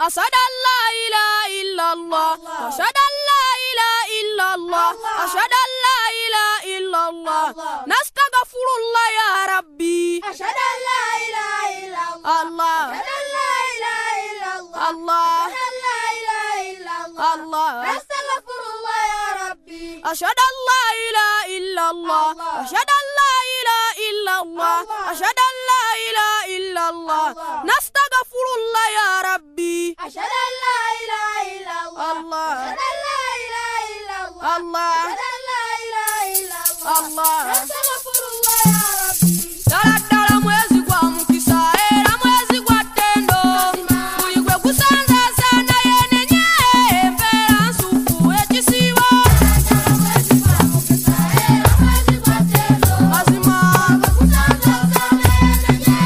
أشهد أن لا إله إلا الله أشهد أن لا إله إلا الله أشهد أن لا إله إلا الله نستغفر الله يا ربي أشهد أن لا إله إلا الله أشهد أن لا إله إلا الله أشهد أن لا إله إلا الله نستغفر الله يا ربي أشهد أن لا إله إلا الله أشهد أن لا إله إلا الله أشهد أن لا إله إلا الله نستغفر الله يا ربي أشهد أن لا إله إلا الله أشهد أن لا إله إلا الله أشهد أن لا إله إلا الله نستغفر الله يا ربي Dala mwezi kwa mkisa era mwezi kwa tendo Kuligwe kusanza sana yene nye Fera nsufu ekisiwa mwezi kwa mkisa era mwezi kwa tendo Mazima kusanza sana yene nye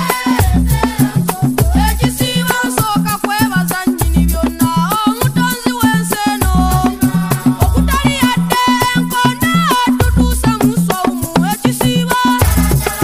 ekisiwa Soka kwebaza nyini byonna Omutonzi w'enseno Okutali yadde enkona Tutuuse muswa umu ekisiwa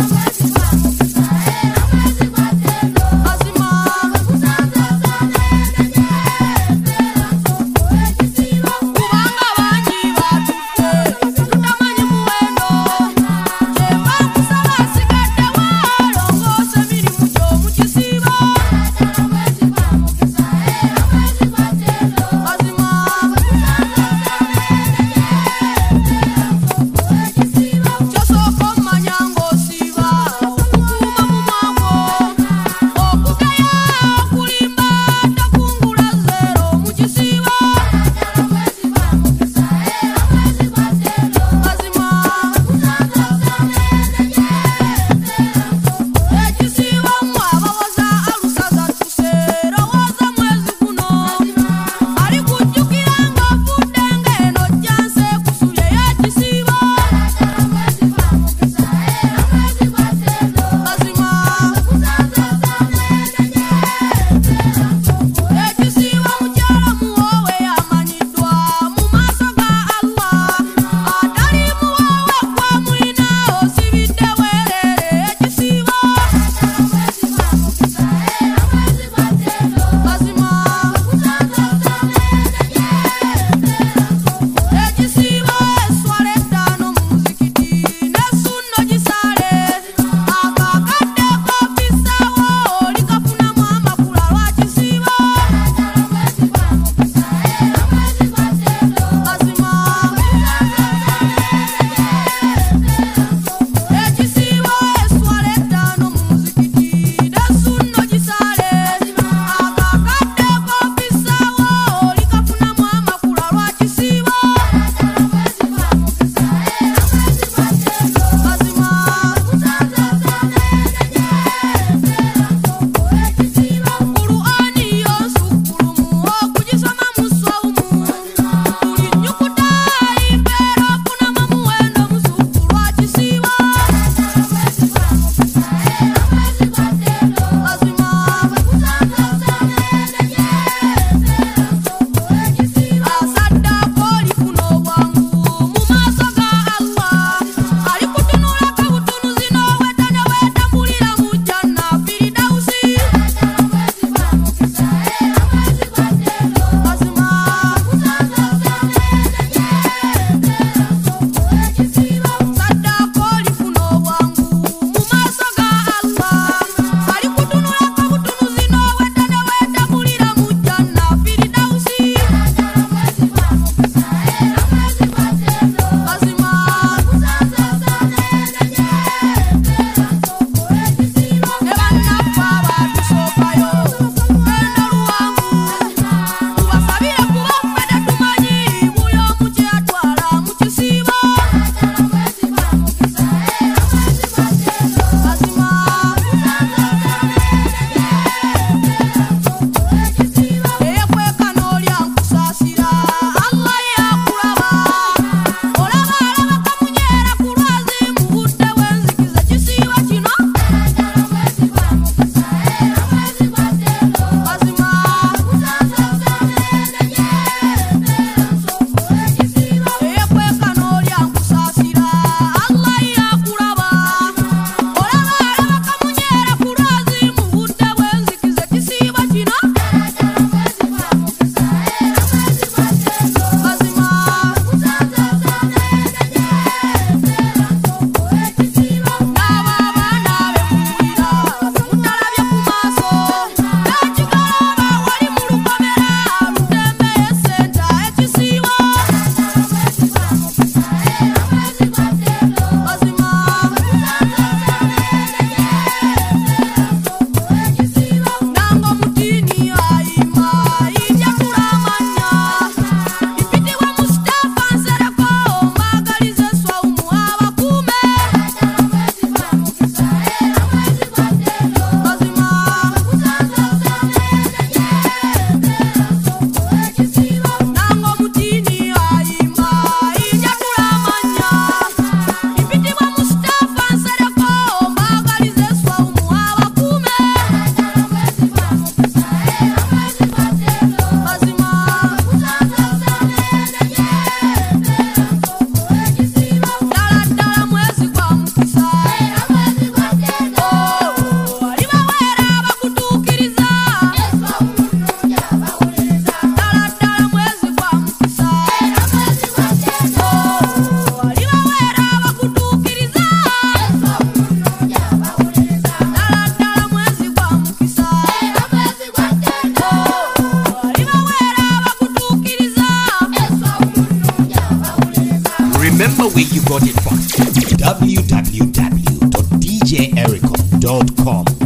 where you got it from. www.djericom.com